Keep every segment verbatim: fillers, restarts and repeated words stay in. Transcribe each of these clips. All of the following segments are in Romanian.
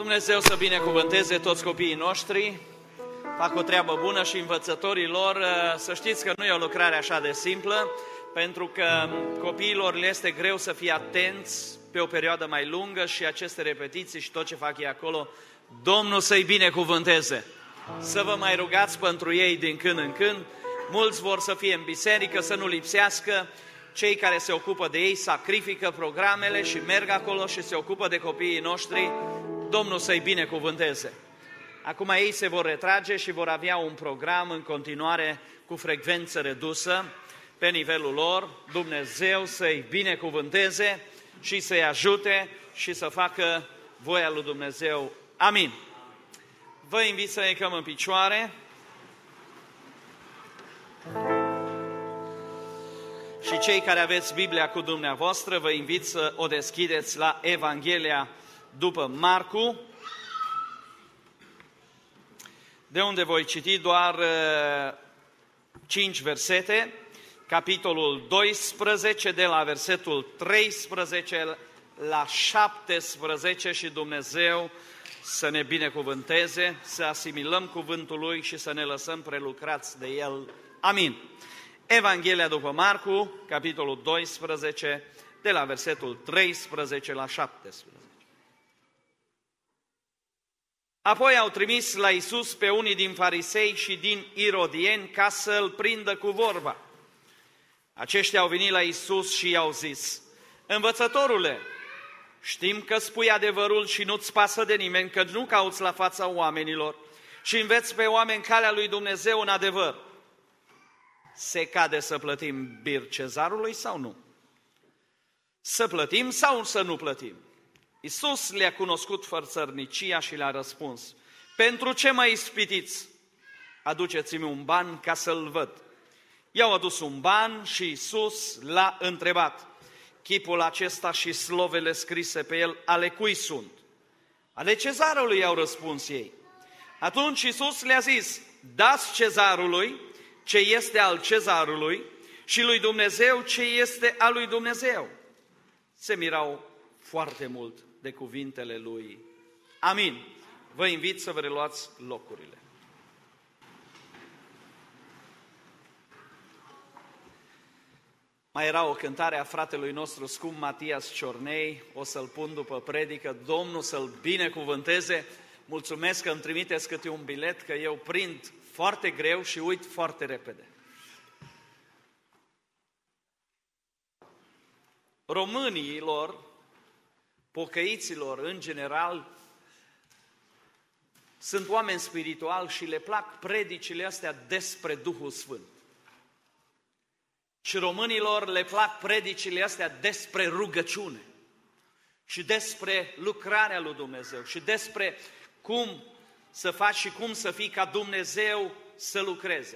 Dumnezeu să binecuvânteze toți copiii noștri, fac o treabă bună și învățătorii lor. Să știți că nu e o lucrare așa de simplă, pentru că copiilor le este greu să fie atenți pe o perioadă mai lungă și aceste repetiții și tot ce fac ei acolo, Domnul să-i binecuvânteze. Să vă mai rugați pentru ei din când în când. Mulți vor să fie în biserică, să nu lipsească. Cei care se ocupă de ei sacrifică programele și merg acolo și se ocupă de copiii noștri. Domnul să-i binecuvânteze. Acum ei se vor retrage și vor avea un program în continuare cu frecvență redusă pe nivelul lor. Dumnezeu să-i binecuvânteze și să-i ajute și să facă voia lui Dumnezeu. Amin. Vă invit să ne căm în picioare. Și cei care aveți Biblia cu dumneavoastră, vă invit să o deschideți la Evanghelia după Marcu, de unde voi citi doar cinci versete, capitolul doisprezece, de la versetul treisprezece la șaptesprezece, și Dumnezeu să ne binecuvânteze, să asimilăm cuvântul Lui și să ne lăsăm prelucrați de El. Amin. Evanghelia după Marcu, capitolul doisprezece, de la versetul treisprezece la șaptesprezece. Apoi au trimis la Iisus pe unii din farisei și din irodieni ca să-L prindă cu vorba. Aceștia au venit la Iisus și i-au zis: Învățătorule, știm că spui adevărul și nu-ți pasă de nimeni, că nu cauți la fața oamenilor și înveți pe oameni calea lui Dumnezeu în adevăr. Se cade să plătim bir cezarului sau nu? Să plătim sau să nu plătim? Iisus le-a cunoscut fărțărnicia și le-a răspuns: Pentru ce mă ispitiți? Aduceți-mi un ban ca să-l văd. I-au adus un ban și Iisus l-a întrebat: Chipul acesta și slovele scrise pe el, ale cui sunt? Ale cezarului, i-au răspuns ei. Atunci Iisus le-a zis: Dați cezarului ce este al cezarului și lui Dumnezeu ce este al lui Dumnezeu. Se mirau foarte mult de cuvintele lui. Amin. Vă invit să vă reluați locurile. Mai era o cântare a fratelui nostru scump Matias Ciornei, o să-l pun după predică, Domnul să-l binecuvânteze. Mulțumesc că îmi trimiteți câte un bilet, că eu prind foarte greu și uit foarte repede. Românilor, pocăiților în general, sunt oameni spirituali și le plac predicile astea despre Duhul Sfânt. Și românilor le plac predicile astea despre rugăciune și despre lucrarea lui Dumnezeu și despre cum să faci și cum să fii ca Dumnezeu să lucreze.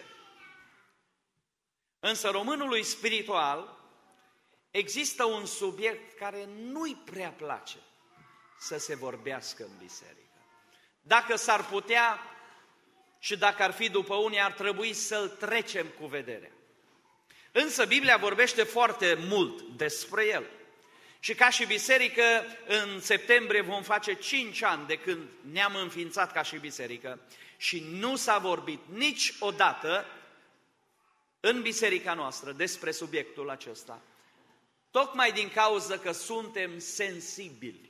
Însă românului spiritual există un subiect care nu-i prea place să se vorbească în biserică. Dacă s-ar putea și dacă ar fi după unii, ar trebui să-l trecem cu vederea. Însă Biblia vorbește foarte mult despre el. Și ca și biserică, în septembrie vom face cinci ani de când ne-am înființat ca și biserică și nu s-a vorbit niciodată în biserica noastră despre subiectul acesta. Tocmai din cauza că suntem sensibili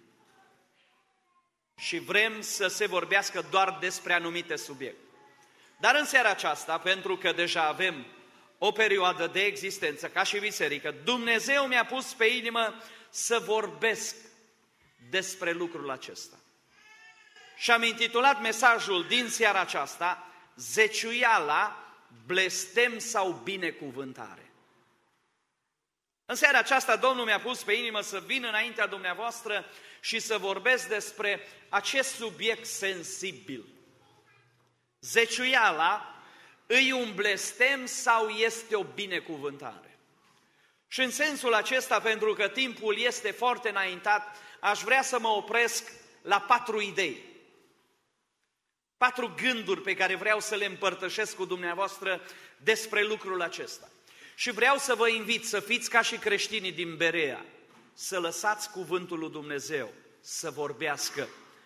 și vrem să se vorbească doar despre anumite subiecte. Dar în seara aceasta, pentru că deja avem o perioadă de existență ca și biserică, Dumnezeu mi-a pus pe inimă să vorbesc despre lucrul acesta. Și am intitulat mesajul din seara aceasta: Zeciuiala, blestem sau binecuvântare. În seara aceasta Domnul mi-a pus pe inimă să vin înaintea dumneavoastră și să vorbesc despre acest subiect sensibil. Zeciuiala, îi un blestem sau este o binecuvântare? Și în sensul acesta, pentru că timpul este foarte înaintat, aș vrea să mă opresc la patru idei. Patru gânduri pe care vreau să le împărtășesc cu dumneavoastră despre lucrul acesta. Și vreau să vă invit să fiți ca și creștinii din Berea, să lăsați cuvântul lui Dumnezeu să vorbească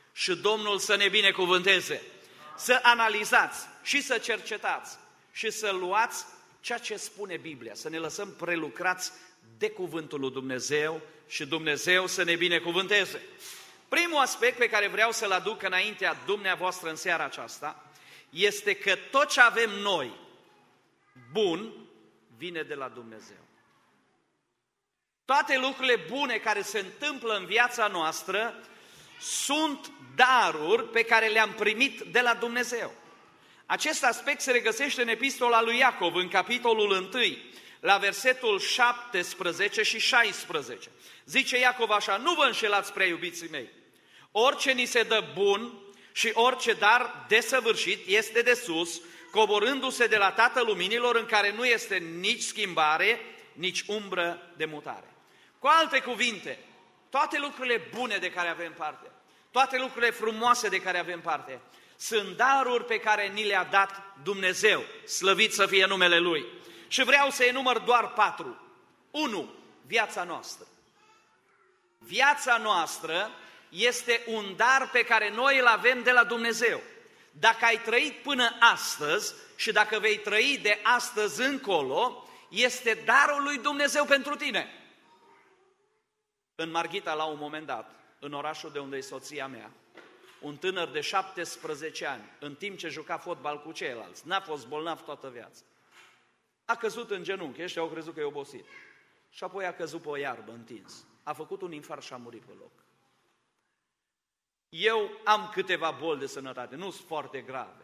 Și Domnul să ne binecuvânteze. Să analizați și să cercetați și să luați ceea ce spune Biblia, să ne lăsăm prelucrați de cuvântul lui Dumnezeu și Dumnezeu să ne binecuvânteze. Primul aspect pe care vreau să-l aduc înaintea dumneavoastră în seara aceasta este că tot ce avem noi bun vine de la Dumnezeu. Toate lucrurile bune care se întâmplă în viața noastră sunt daruri pe care le-am primit de la Dumnezeu. Acest aspect se regăsește în epistola lui Iacov, în capitolul unu, la versetul șaptesprezece și șaisprezece. Zice Iacov așa: nu vă înșelați, prea iubiții mei, orice ni se dă bun și orice dar desăvârșit este de sus, coborându-se de la Tatăl Luminilor, în care nu este nici schimbare, nici umbră de mutare. Cu alte cuvinte, toate lucrurile bune de care avem parte, toate lucrurile frumoase de care avem parte, sunt daruri pe care ni le-a dat Dumnezeu, slăvit să fie numele Lui. Și vreau să enumăr doar patru. unu. Viața noastră. Viața noastră este un dar pe care noi îl avem de la Dumnezeu. Dacă ai trăit până astăzi și dacă vei trăi de astăzi încolo, este darul lui Dumnezeu pentru tine. În Marghita, la un moment dat, în orașul de unde e soția mea, un tânăr de șaptesprezece ani, în timp ce juca fotbal cu ceilalți, n-a fost bolnav toată viața, a căzut în genunchi, ăștia au crezut că e obosit. Și apoi a căzut pe o iarbă întins. A făcut un infarct și a murit pe loc. Eu am câteva boli de sănătate, nu sunt foarte grave.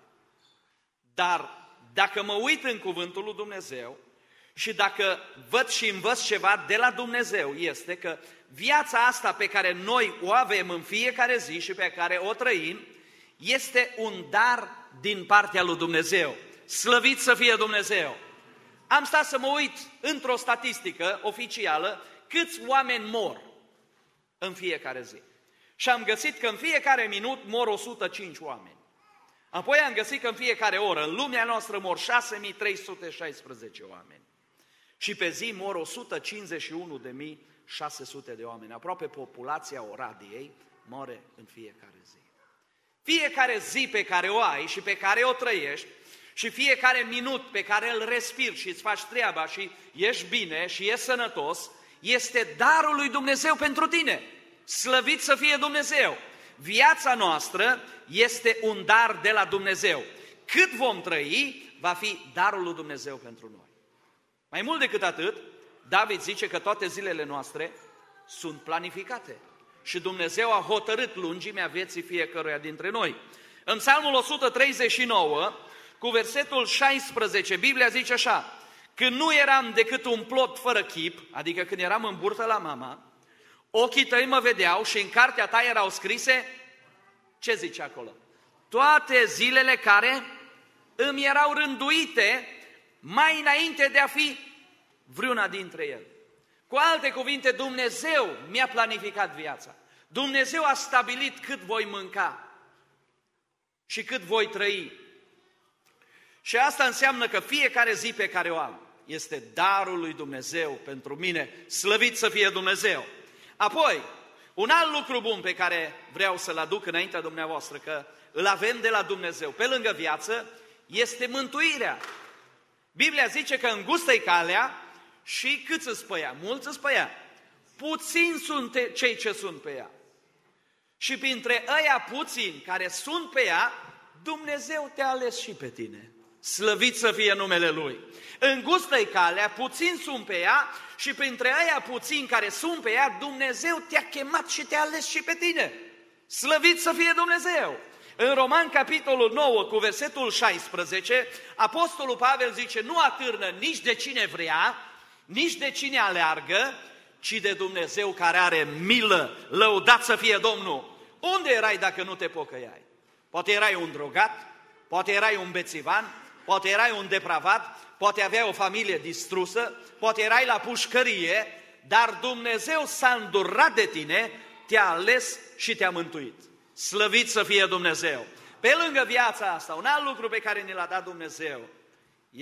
Dar dacă mă uit în cuvântul lui Dumnezeu și dacă văd și învăț ceva de la Dumnezeu, este că viața asta pe care noi o avem în fiecare zi și pe care o trăim, este un dar din partea lui Dumnezeu. Slăvit să fie Dumnezeu! Am stat să mă uit într-o statistică oficială câți oameni mor în fiecare zi. Și am găsit că în fiecare minut mor o sută cinci oameni. Apoi am găsit că în fiecare oră în lumea noastră mor șase mii trei sute șaisprezece oameni. Și pe zi mor o sută cincizeci și unu de mii șase sute de oameni. Aproape populația Oradiei moare în fiecare zi. Fiecare zi pe care o ai și pe care o trăiești și fiecare minut pe care îl respiri și îți faci treaba și ești bine și ești sănătos, este darul lui Dumnezeu pentru tine. Slăvit să fie Dumnezeu! Viața noastră este un dar de la Dumnezeu. Cât vom trăi, va fi darul lui Dumnezeu pentru noi. Mai mult decât atât, David zice că toate zilele noastre sunt planificate și Dumnezeu a hotărât lungimea vieții fiecăruia dintre noi. În Psalmul o sută treizeci și nouă, cu versetul șaisprezece, Biblia zice așa: când nu eram decât un plot fără chip, adică când eram în burtă la mama, ochii tăi mă vedeau și în cartea ta erau scrise, ce zice acolo? Toate zilele care îmi erau rânduite mai înainte de a fi vreuna dintre ele. Cu alte cuvinte, Dumnezeu mi-a planificat viața. Dumnezeu a stabilit cât voi mânca și cât voi trăi. Și asta înseamnă că fiecare zi pe care o am este darul lui Dumnezeu pentru mine. Slăvit să fie Dumnezeu! Apoi, un alt lucru bun pe care vreau să-l aduc înaintea dumneavoastră, că îl avem de la Dumnezeu, pe lângă viață, este mântuirea. Biblia zice că îngustă-i calea și câți îți pe ea? Mulți îți pe ea. Puțini sunt cei ce sunt pe ea. Și printre ăia puțini care sunt pe ea, Dumnezeu te-a ales și pe tine. Slăvit să fie numele Lui. Îngustă-i calea, puțini sunt pe ea și printre ăia puțini care sunt pe ea, Dumnezeu te-a chemat și te-a ales și pe tine. Slăvit să fie Dumnezeu! În Roman, capitolul nouă, cu versetul șaisprezece, Apostolul Pavel zice, nu atârnă nici de cine vrea, nici de cine aleargă, ci de Dumnezeu care are milă. Lăudat să fie Domnul! Unde erai dacă nu te pocăiai? Poate erai un drogat, poate erai un bețivan, poate erai un depravat, poate aveai o familie distrusă, poate erai la pușcărie, dar Dumnezeu s-a îndurat de tine, te-a ales și te-a mântuit. Slăvit să fie Dumnezeu! Pe lângă viața asta, un alt lucru pe care ne l-a dat Dumnezeu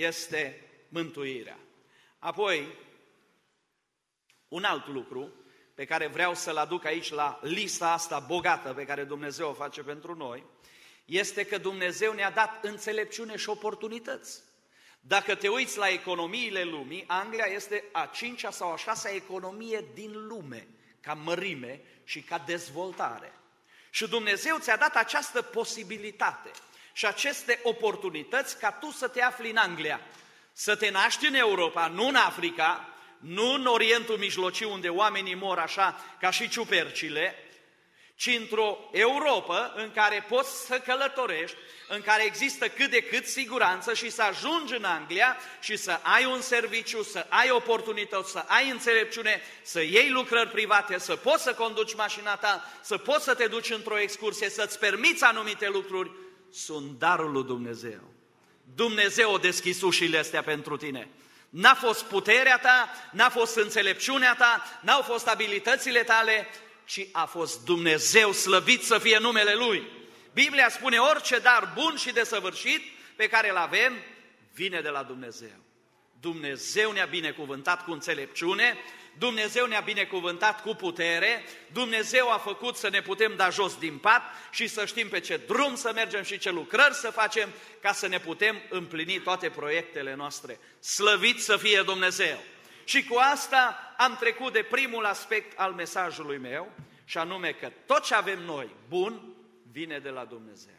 este mântuirea. Apoi, un alt lucru pe care vreau să-l aduc aici la lista asta bogată pe care Dumnezeu o face pentru noi, este că Dumnezeu ne-a dat înțelepciune și oportunități. Dacă te uiți la economiile lumii, Anglia este a cincea sau a șasea economie din lume, ca mărime și ca dezvoltare. Și Dumnezeu ți-a dat această posibilitate și aceste oportunități ca tu să te afli în Anglia, să te naști în Europa, nu în Africa, nu în Orientul Mijlociu, unde oamenii mor așa ca și ciupercile, ci într-o Europa în care poți să călătorești, în care există cât de cât siguranță și să ajungi în Anglia și să ai un serviciu, să ai oportunități, să ai înțelepciune, să iei lucrări private, să poți să conduci mașina ta, să poți să te duci într-o excursie, să-ți permiți anumite lucruri, sunt darul lui Dumnezeu. Dumnezeu a deschis ușile astea pentru tine. N-a fost puterea ta, n-a fost înțelepciunea ta, n-au fost abilitățile tale, ci a fost Dumnezeu, slăvit să fie numele Lui. Biblia spune orice dar bun și desăvârșit pe care îl avem, vine de la Dumnezeu. Dumnezeu ne-a binecuvântat cu înțelepciune, Dumnezeu ne-a binecuvântat cu putere, Dumnezeu a făcut să ne putem da jos din pat și să știm pe ce drum să mergem și ce lucrări să facem ca să ne putem împlini toate proiectele noastre. Slăvit să fie Dumnezeu! Și cu asta am trecut de primul aspect al mesajului meu, și anume că tot ce avem noi bun vine de la Dumnezeu.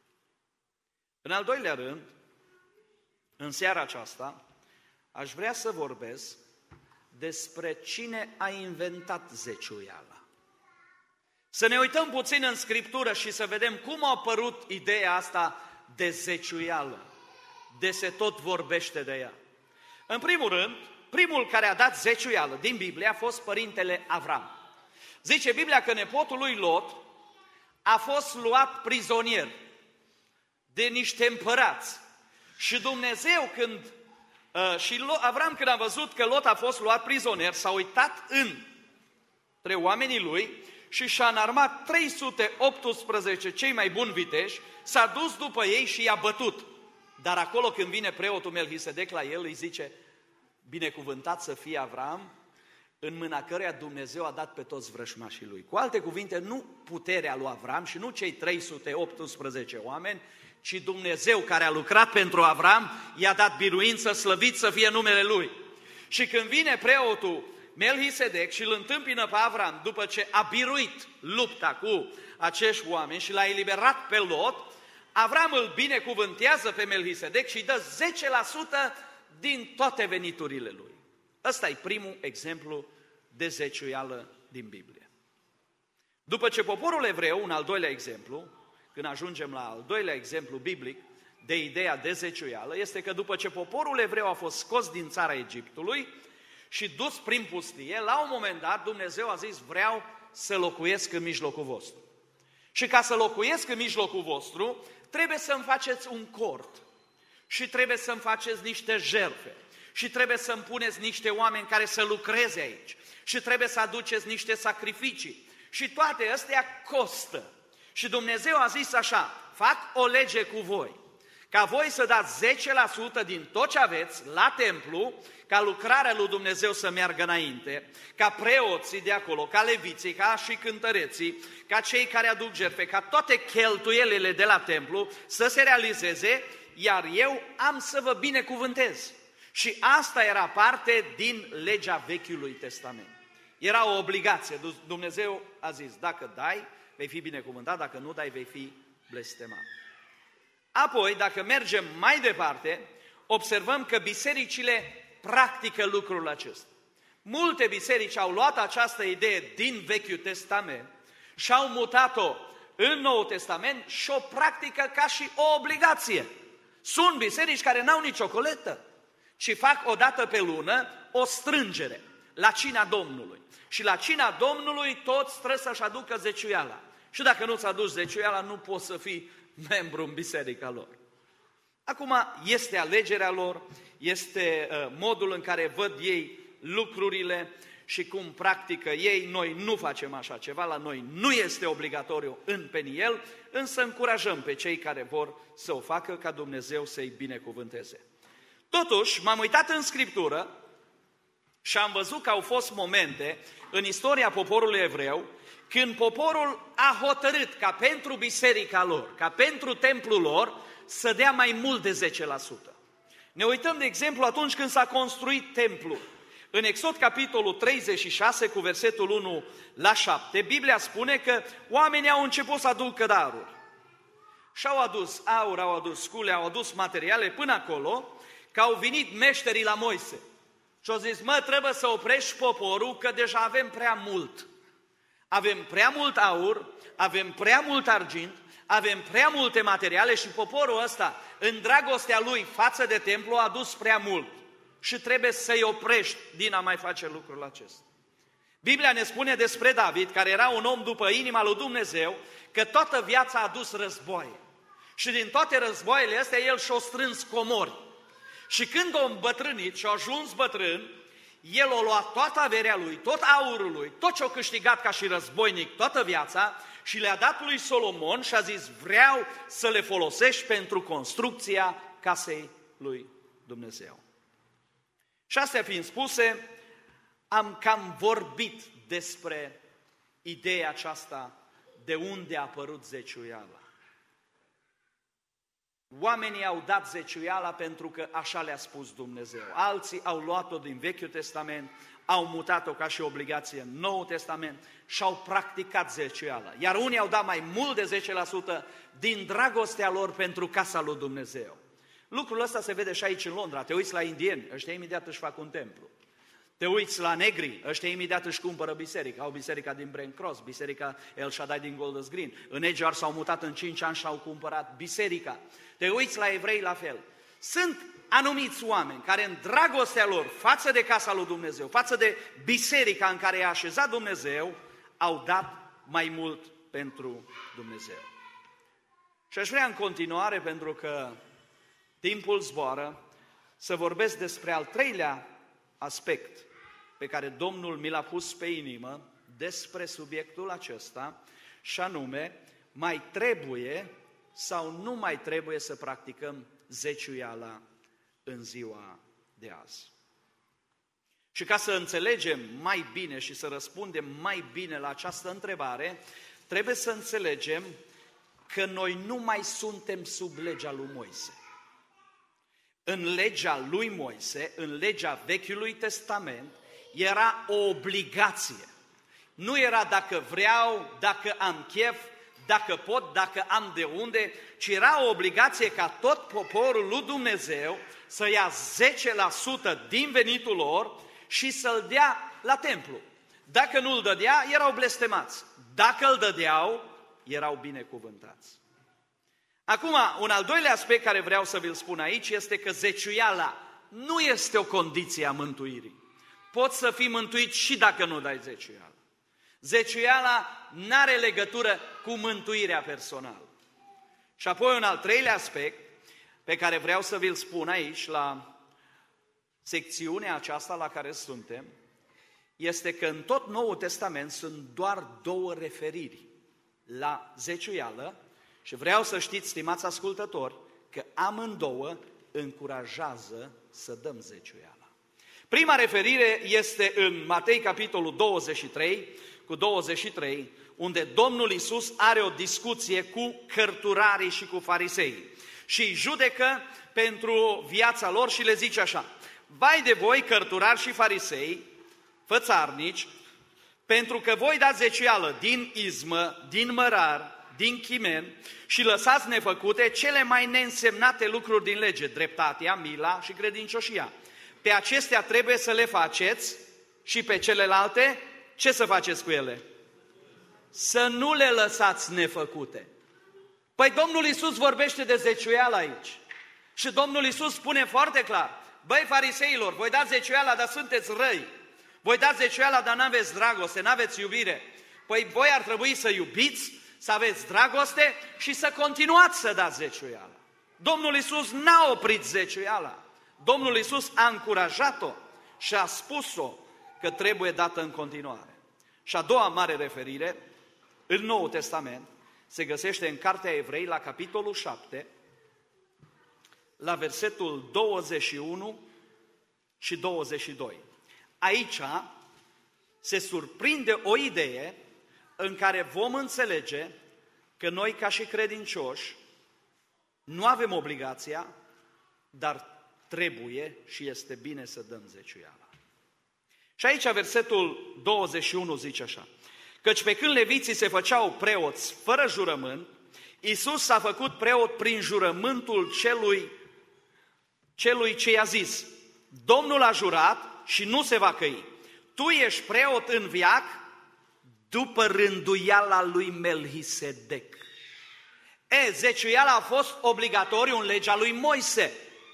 În al doilea rând, în seara aceasta, aș vrea să vorbesc despre cine a inventat zeciuiala. Să ne uităm puțin în Scriptură și să vedem cum a apărut ideea asta de zeciuială, de se tot vorbește de ea. În primul rând, primul care a dat zeciuială din Biblie a fost părintele Avram. Zice Biblia că nepotul lui Lot a fost luat prizonier de niște împărați. Și Dumnezeu când, uh, și Avram când a văzut că Lot a fost luat prizonier, s-a uitat între oamenii lui și și-a înarmat trei sute optsprezece cei mai buni viteji, s-a dus după ei și i-a bătut. Dar acolo când vine preotul Melchisedec la el, îi zice: binecuvântat să fie Avram, în mâna căreia Dumnezeu a dat pe toți vrășmașii lui. Cu alte cuvinte, nu puterea lui Avram și nu cei trei sute optsprezece oameni, ci Dumnezeu care a lucrat pentru Avram, i-a dat biruință, slăvit să fie numele lui. Și când vine preotul Melchisedec și îl întâmpină pe Avram, după ce a biruit lupta cu acești oameni și l-a eliberat pe Lot, Avram îl binecuvântează pe Melchisedec și îi dă zece la sută din toate veniturile lui. Ăsta e primul exemplu de zeciuială din Biblie. După ce poporul evreu, un al doilea exemplu, când ajungem la al doilea exemplu biblic de ideea de zeciuială, este că după ce poporul evreu a fost scos din țara Egiptului și dus prin pustie, la un moment dat Dumnezeu a zis: vreau să locuiesc în mijlocul vostru. Și ca să locuiesc în mijlocul vostru, trebuie să-mi faceți un cort și trebuie să-mi faceți niște jertfe și trebuie să-mi puneți niște oameni care să lucreze aici și trebuie să aduceți niște sacrificii. Și toate astea costă. Și Dumnezeu a zis așa: fac o lege cu voi, ca voi să dați zece la sută din tot ce aveți la templu, ca lucrarea lui Dumnezeu să meargă înainte, ca preoții de acolo, ca leviții, ca și cântăreții, ca cei care aduc jertfe, ca toate cheltuielile de la templu să se realizeze, iar eu am să vă binecuvântez. Și asta era parte din legea Vechiului Testament. Era o obligație. Dumnezeu a zis: dacă dai, vei fi binecuvântat, dacă nu dai, vei fi blestemat. Apoi, dacă mergem mai departe, observăm că bisericile practică lucrul acesta. Multe biserici au luat această idee din Vechiul Testament și au mutat-o în Noul Testament și o practică ca și o obligație. Sunt biserici care n-au nicio colectă, ci fac o dată pe lună o strângere la cina Domnului. Și la cina Domnului toți trebuie să-și aducă zeciuiala. Și dacă nu-ți aduci zeciuiala, nu poți să fii membru în biserica lor. Acum, este alegerea lor, este uh, modul în care văd ei lucrurile și cum practică ei. Noi nu facem așa ceva, la noi nu este obligatoriu în peniel, însă încurajăm pe cei care vor să o facă, ca Dumnezeu să-i binecuvânteze. Totuși, m-am uitat în Scriptură Și am văzut că au fost momente în istoria poporului evreu când poporul a hotărât ca pentru biserica lor, ca pentru templul lor, să dea mai mult de zece la sută. Ne uităm, de exemplu, atunci când s-a construit templul. În Exod, capitolul treizeci și șase, cu versetul unu la șapte, Biblia spune că oamenii au început să aducă daruri. Și-au adus aur, au adus scule, au adus materiale până acolo, că au venit meșterii la Moise. Și au zis, mă, trebuie să oprești poporul, că deja avem prea mult. Avem prea mult aur, avem prea mult argint, avem prea multe materiale și poporul ăsta, în dragostea lui față de templu, a adus prea mult. Și trebuie să-i oprești din a mai face lucrul acesta. Biblia ne spune despre David, care era un om după inima lui Dumnezeu, că toată viața a adus războaie. Și din toate războaiele astea, el și-a strâns comori. Și când a îmbătrânit și a ajuns bătrân, el a luat toată averea lui, tot aurul lui, tot ce a câștigat ca și războinic toată viața și le-a dat lui Solomon și a zis, vreau să le folosești pentru construcția casei lui Dumnezeu. Și astea fiind spuse, am cam vorbit despre ideea aceasta de unde a apărut zeciuiala. Oamenii au dat zeciuiala pentru că așa le-a spus Dumnezeu. Alții au luat-o din Vechiul Testament, au mutat-o ca și obligație în Noul Testament și au practicat zeciuiala. Iar unii au dat mai mult de zece la sută din dragostea lor pentru casa lui Dumnezeu. Lucrul ăsta se vede și aici în Londra. Te uiți la indieni, ăștia imediat își fac un templu. Te uiți la negri, ăștia imediat își cumpără biserica. Au biserica din Brent Cross, biserica El Shaddai din Golders Green. În Edgewater s-au mutat în cinci ani și au cumpărat biserica. Te uiți la evrei la fel. Sunt anumiți oameni care în dragostea lor față de casa lui Dumnezeu, față de biserica în care i-a așezat Dumnezeu, au dat mai mult pentru Dumnezeu. Și aș vrea în continuare, pentru că timpul zboară, să vorbesc despre al treilea aspect pe care Domnul mi l-a pus pe inimă despre subiectul acesta, și anume, mai trebuie sau nu mai trebuie să practicăm zeciuiala în ziua de azi. Și ca să înțelegem mai bine și să răspundem mai bine la această întrebare, trebuie să înțelegem că noi nu mai suntem sub legea lui Moise. În legea lui Moise, în legea Vechiului Testament, era o obligație. Nu era dacă vreau, dacă am chef, dacă pot, dacă am de unde, ci era o obligație ca tot poporul lui Dumnezeu să ia zece la sută din venitul lor și să-l dea la templu. Dacă nu îl dădea, erau blestemați. Dacă îl dădeau, erau binecuvântați. Acum, un al doilea aspect care vreau să vi-l spun aici este că zeciuiala nu este o condiție a mântuirii. Poți să fii mântuit și dacă nu dai zeciuiala. Zeciuiala n-are legătură cu mântuirea personală. Și apoi un al treilea aspect pe care vreau să vi-l spun aici, la secțiunea aceasta la care suntem, este că în tot Noul Testament sunt doar două referiri la zeciuială și vreau să știți, stimați ascultători, că amândouă încurajează să dăm zeciuiala. Prima referire este în Matei, capitolul douăzeci și trei, cu douăzeci și trei, unde Domnul Iisus are o discuție cu cărturarii și cu farisei și îi judecă pentru viața lor și le zice așa: vai de voi, cărturari și farisei, fățarnici, pentru că voi dați zeciuială din izmă, din mărar, din chimen și lăsați nefăcute cele mai neînsemnate lucruri din lege, dreptatea, mila și credincioșia. Pe acestea trebuie să le faceți și pe celelalte, ce să faceți cu ele? Să nu le lăsați nefăcute. Păi Domnul Iisus vorbește de zeciuială aici. Și Domnul Iisus spune foarte clar: băi, fariseilor, voi dați zeciuiala, dar sunteți răi. Voi dați zeciuiala, dar n-aveți dragoste, n-aveți iubire. Păi voi ar trebui să iubiți, să aveți dragoste și să continuați să dați zeciuiala. Domnul Iisus n-a oprit zeciuiala. Domnul Iisus a încurajat-o și a spus-o că trebuie dată în continuare. Și a doua mare referire, în Noul Testament, se găsește în Cartea Evrei, la capitolul șapte, la versetul douăzeci și unu și douăzeci și doi. Aici se surprinde o idee în care vom înțelege că noi, ca și credincioși, nu avem obligația, dar trebuie și este bine să dăm zeciuiala. Și aici versetul douăzeci și unu zice așa: căci pe când leviții se făceau preoți fără jurământ, Iisus s-a făcut preot prin jurământul celui, celui ce i-a zis: Domnul a jurat și nu se va căi. Tu ești preot în viac după rânduiala lui Melhisedec. E, zeciuiala a fost obligatoriu în legea lui Moise,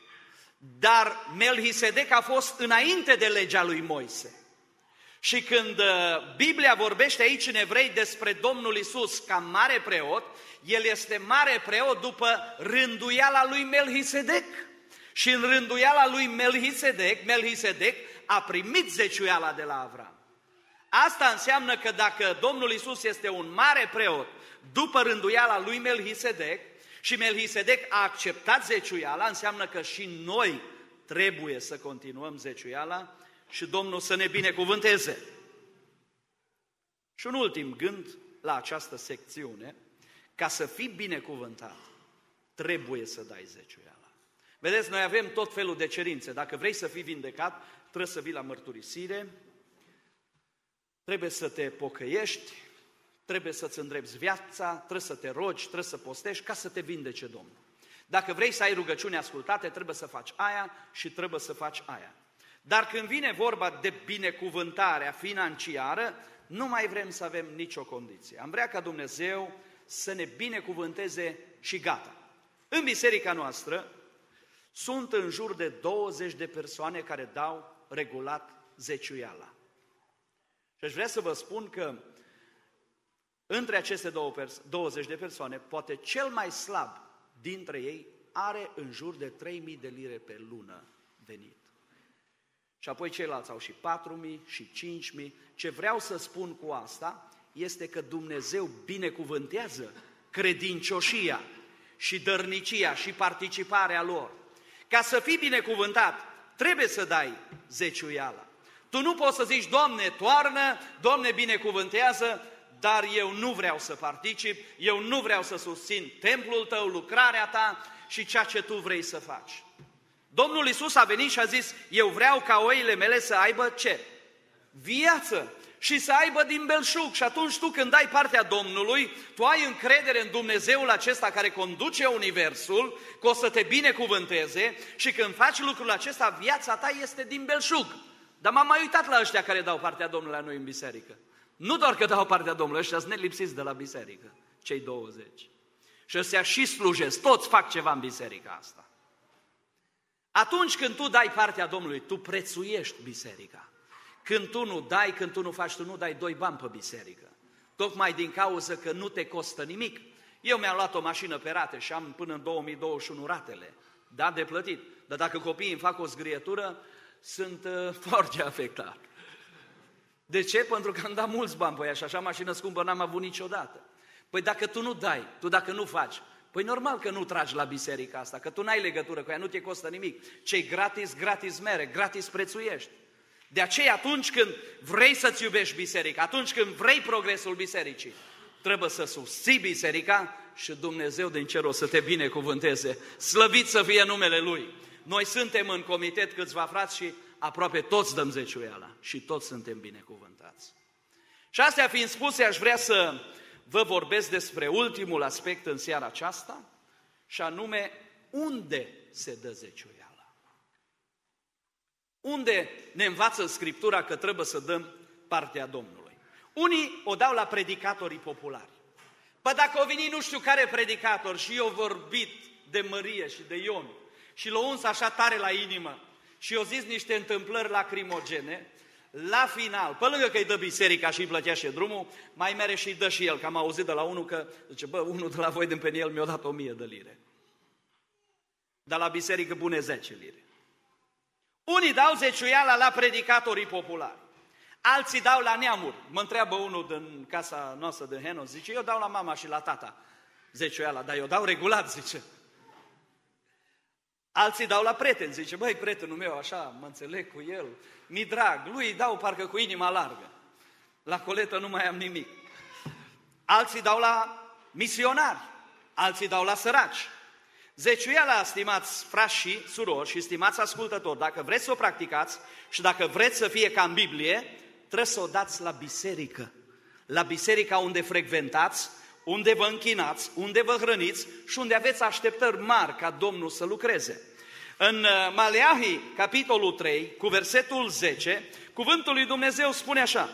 dar Melhisedec a fost înainte de legea lui Moise. Și când Biblia vorbește aici în Evrei despre Domnul Iisus ca mare preot, El este mare preot după rânduiala lui Melhisedec. Și în rânduiala lui Melhisedec, Melhisedec a primit zeciuiala de la Avram. Asta înseamnă că dacă Domnul Iisus este un mare preot după rânduiala lui Melhisedec și Melhisedec a acceptat zeciuiala, înseamnă că și noi trebuie să continuăm zeciuiala și Domnul să ne binecuvânteze. Și un ultim gând la această secțiune: ca să fii binecuvântat, trebuie să dai zeciuiala. Vedeți, noi avem tot felul de cerințe. Dacă vrei să fii vindecat, trebuie să vii la mărturisire, trebuie să te pocăiești, trebuie să-ți îndrepți viața, trebuie să te rogi, trebuie să postești ca să te vindece Domnul. Dacă vrei să ai rugăciuni ascultate, trebuie să faci aia și trebuie să faci aia. Dar când vine vorba de binecuvântarea financiară, nu mai vrem să avem nicio condiție. Am vrea ca Dumnezeu să ne binecuvânteze și gata. În biserica noastră sunt în jur de douăzeci de persoane care dau regulat zeciuiala. Și aș vrea să vă spun că între aceste douăzeci de persoane, poate cel mai slab dintre ei are în jur de trei mii de lire pe lună venit. Și apoi ceilalți au și patru mii și cinci mii. Ce vreau să spun cu asta este că Dumnezeu binecuvântează credincioșia și dărnicia și participarea lor. Ca să fii binecuvântat, trebuie să dai zeciuiala. Tu nu poți să zici: Doamne, toarnă, Doamne, binecuvântează, dar eu nu vreau să particip, eu nu vreau să susțin templul tău, lucrarea ta și ceea ce tu vrei să faci. Domnul Iisus a venit și a zis: eu vreau ca oile mele să aibă ce? Viață și să aibă din belșug. Și atunci tu, când dai partea Domnului, tu ai încredere în Dumnezeul acesta care conduce universul, că o să te binecuvânteze și când faci lucrul acesta, viața ta este din belșug. Dar m-am mai uitat la ăștia care dau partea Domnului la noi în biserică. Nu doar că dau partea Domnului, ăștia sunt nelipsiți de la biserică, cei douăzeci. Și ăștia și slujesc, toți fac ceva în biserica asta. Atunci când tu dai partea Domnului, tu prețuiești biserica. Când tu nu dai, când tu nu faci, tu nu dai doi bani pe biserică. Tocmai din cauza că nu te costă nimic. Eu mi-am luat o mașină pe rate și am până în două mii douăzeci și unu ratele. Da, de plătit. Dar dacă copiii îmi fac o zgrietură, sunt uh, foarte afectat. De ce? Pentru că am dat mulți bani pe ea și așa mașină scumpă n-am avut niciodată. Păi dacă tu nu dai, tu dacă nu faci, păi normal că nu tragi la biserica asta, că tu n-ai legătură cu ea, nu te costă nimic. Ce-i gratis, gratis mere, gratis prețuiești. De aceea atunci când vrei să-ți iubești biserica, atunci când vrei progresul bisericii, trebuie să susții biserica și Dumnezeu din cer o să te binecuvânteze. Slăvit să fie numele Lui! Noi suntem în comitet câțiva frați și aproape toți dăm zeciuiala și toți suntem binecuvântați. Și astea fiind spuse, aș vrea să vă vorbesc despre ultimul aspect în seara aceasta, și anume unde se dă zeciuiala. Unde ne învață Scriptura că trebuie să dăm partea Domnului? Unii o dau la predicatorii populari. Păi dacă o veni nu știu care predicator și eu vorbit de Mărie și de Ion și l-o uns așa tare la inimă și eu zis niște întâmplări lacrimogene, la final, pe lângă că îi dă biserica și îi plătea și drumul, mai mere și îi dă și el, că am auzit de la unul că, zice, bă, unul de la voi din Peniel mi-a dat o mie de lire. Dar la biserică pune zece lire. Unii dau zeciuiala la predicatorii populari, alții dau la neamuri. Mă întreabă unul din casa noastră de Henos, zice, eu dau la mama și la tata zeciuiala, dar eu dau regulat, zice. Alții dau la prieten, zice, băi, prietenul meu, așa, mă înțeleg cu el, mi drag, lui îi dau parcă cu inima largă. La coletă nu mai am nimic. Alții dau la misionari, alții dau la săraci. Zeciuiala, stimați frați și surori și stimați ascultători, dacă vreți să o practicați și dacă vreți să fie ca în Biblie, trebuie să o dați la biserică. La biserica unde frecventați, unde vă închinați, unde vă hrăniți și unde aveți așteptări mari ca Domnul să lucreze. În Maleahi, capitolul trei, cu versetul zece, cuvântul lui Dumnezeu spune așa.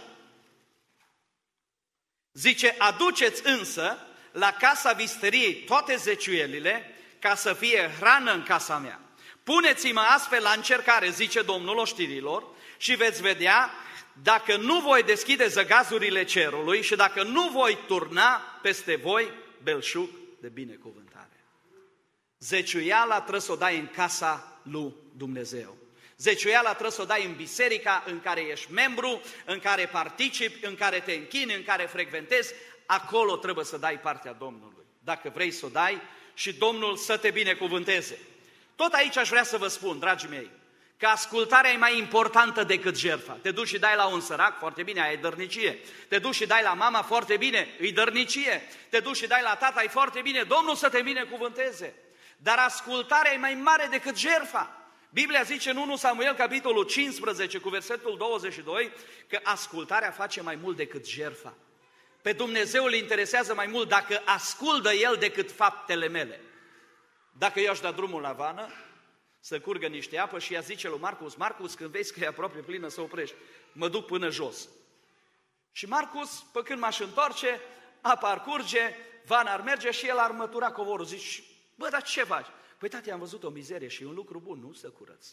Zice, aduceți însă la casa visteriei toate zeciuielile, ca să fie hrană în casa mea. Puneți-mă astfel la încercare, zice Domnul oștirilor, și veți vedea dacă nu voi deschide zăgazurile cerului și dacă nu voi turna peste voi belșug de binecuvântare. Zeciuiala trebuie să o dai în casa lui Dumnezeu. Zeciuiala trebuie să o dai în biserica în care ești membru, în care participi, în care te închini, în care frecventezi. Acolo trebuie să dai partea Domnului. Dacă vrei să o dai și Domnul să te binecuvânteze. Tot aici aș vrea să vă spun, dragii mei, că ascultarea e mai importantă decât jertfa. Te duci și dai la un sărac, foarte bine, ai dărnicie. Te duci și dai la mama, foarte bine, îi dărnicie. Te duci și dai la tata, e foarte bine, Domnul să te binecuvânteze. Dar ascultarea e mai mare decât jertfa. Biblia zice în întâi Samuel, capitolul cincisprezece, cu versetul douăzeci și doi, că ascultarea face mai mult decât jertfa. Pe Dumnezeu îl interesează mai mult dacă ascultă El decât faptele mele. Dacă eu aș da drumul la vană, să curgă niște apă și ea zice lui Marcus, Marcus, când vezi că e aproape plină, să oprești, mă duc până jos. Și Marcus, pe când m-aș întoarce, apa ar curge, vana ar merge și el ar mătura covorul. Zici, bă, dar ce faci? Păi tati, am văzut o mizerie și e un lucru bun, nu să curăț.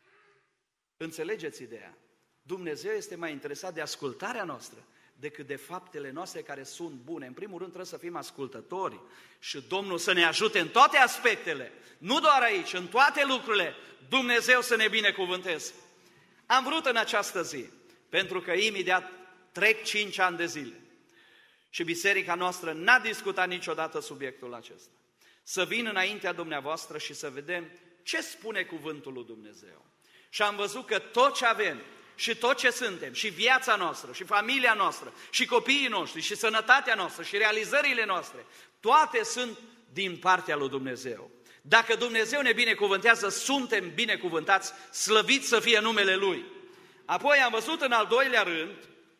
Înțelegeți ideea? Dumnezeu este mai interesat de ascultarea noastră decât de faptele noastre care sunt bune. În primul rând trebuie să fim ascultători și Domnul să ne ajute în toate aspectele, nu doar aici, în toate lucrurile, Dumnezeu să ne binecuvânteze. Am vrut în această zi, pentru că imediat trec cinci ani de zile și biserica noastră n-a discutat niciodată subiectul acesta, să vin înaintea dumneavoastră și să vedem ce spune cuvântul lui Dumnezeu. Și am văzut că tot ce avem și tot ce suntem, și viața noastră, și familia noastră, și copiii noștri, și sănătatea noastră, și realizările noastre, toate sunt din partea lui Dumnezeu. Dacă Dumnezeu ne binecuvântează, suntem binecuvântați, slăvit să fie numele Lui. Apoi am văzut în al doilea rând,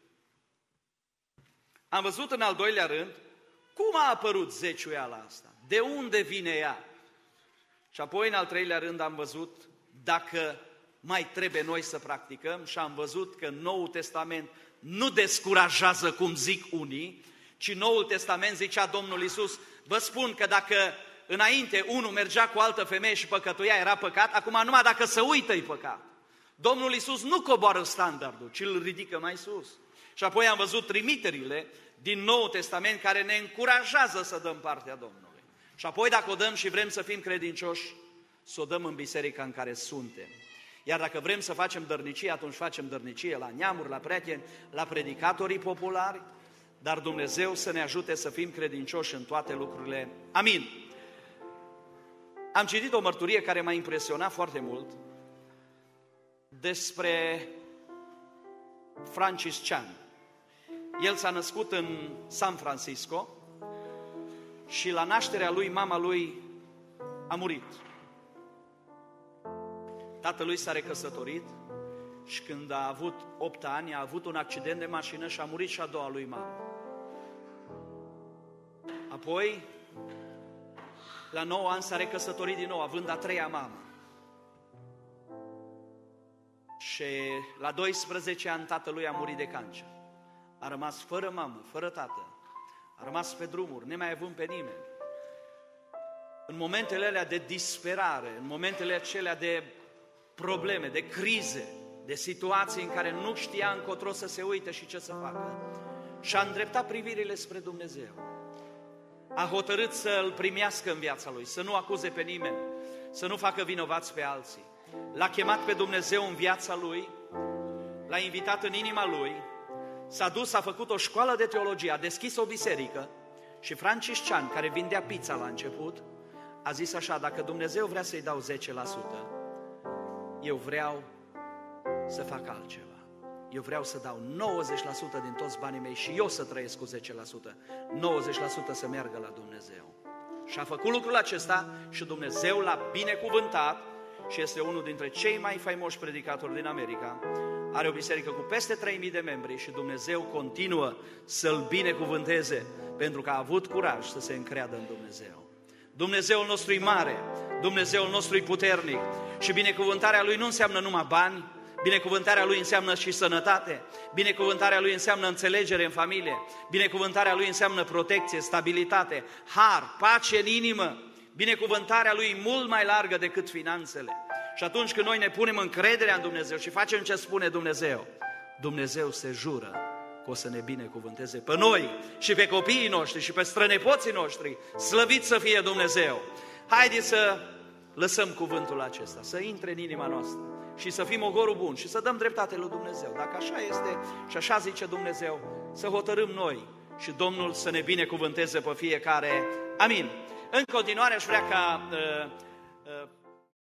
am văzut în al doilea rând, cum a apărut zeciuiala asta, de unde vine ea. Și apoi în al treilea rând am văzut dacă mai trebuie noi să practicăm și am văzut că Noul Testament nu descurajează, cum zic unii, ci Noul Testament zicea Domnul Iisus, vă spun că dacă înainte unul mergea cu altă femeie și păcătuia, era păcat, acum numai dacă se uită-i păcat. Domnul Iisus nu coboară standardul, ci îl ridică mai sus. Și apoi am văzut trimiterile din Noul Testament care ne încurajează să dăm partea Domnului. Și apoi dacă o dăm și vrem să fim credincioși, să o dăm în biserica în care suntem. Iar dacă vrem să facem dărnicie, atunci facem dărnicie la neamuri, la prieteni, la predicatorii populari, dar Dumnezeu să ne ajute să fim credincioși în toate lucrurile. Amin. Am citit o mărturie care m-a impresionat foarte mult despre Francis Chan. El s-a născut în San Francisco și la nașterea lui, mama lui a murit. Tatălui s-a recăsătorit și când a avut opt ani, a avut un accident de mașină și a murit și a doua lui mamă. Apoi, la nouă ani s-a recăsătorit din nou, având a treia mamă. Și la doisprezece ani tatălui a murit de cancer. A rămas fără mamă, fără tată. A rămas pe drumuri, nemai având pe nimeni. În momentele alea de disperare, în momentele acelea de probleme, de crize, de situații în care nu știa încotro să se uite și ce să facă, și-a îndreptat privirile spre Dumnezeu. A hotărât să îl primească în viața lui, să nu acuze pe nimeni, să nu facă vinovați pe alții. L-a chemat pe Dumnezeu în viața lui, l-a invitat în inima lui, s-a dus, a făcut o școală de teologie, a deschis o biserică și Francis Chan, care vindea pizza la început, a zis așa, dacă Dumnezeu vrea să-i dau zece la sută, eu vreau să fac altceva. Eu vreau să dau nouăzeci la sută din toți banii mei și eu să trăiesc cu zece la sută. nouăzeci la sută să meargă la Dumnezeu. Și a făcut lucrul acesta și Dumnezeu l-a binecuvântat și este unul dintre cei mai faimoși predicatori din America. Are o biserică cu peste trei mii de membri și Dumnezeu continuă să-l binecuvânteze pentru că a avut curaj să se încreadă în Dumnezeu. Dumnezeul nostru e mare, Dumnezeul nostru e puternic și binecuvântarea Lui nu înseamnă numai bani, binecuvântarea Lui înseamnă și sănătate, binecuvântarea Lui înseamnă înțelegere în familie, binecuvântarea Lui înseamnă protecție, stabilitate, har, pace în inimă, binecuvântarea Lui e mult mai largă decât finanțele. Și atunci când noi ne punem încrederea în Dumnezeu și facem ce spune Dumnezeu, Dumnezeu se jură că o să ne binecuvânteze pe noi și pe copiii noștri și pe strănepoții noștri. Slăvit să fie Dumnezeu! Haideți să lăsăm cuvântul acesta, să intre în inima noastră și să fim ogorul bun și să dăm dreptate lui Dumnezeu. Dacă așa este și așa zice Dumnezeu, să hotărâm noi și Domnul să ne binecuvânteze pe fiecare. Amin. În continuare aș vrea ca... Uh, uh,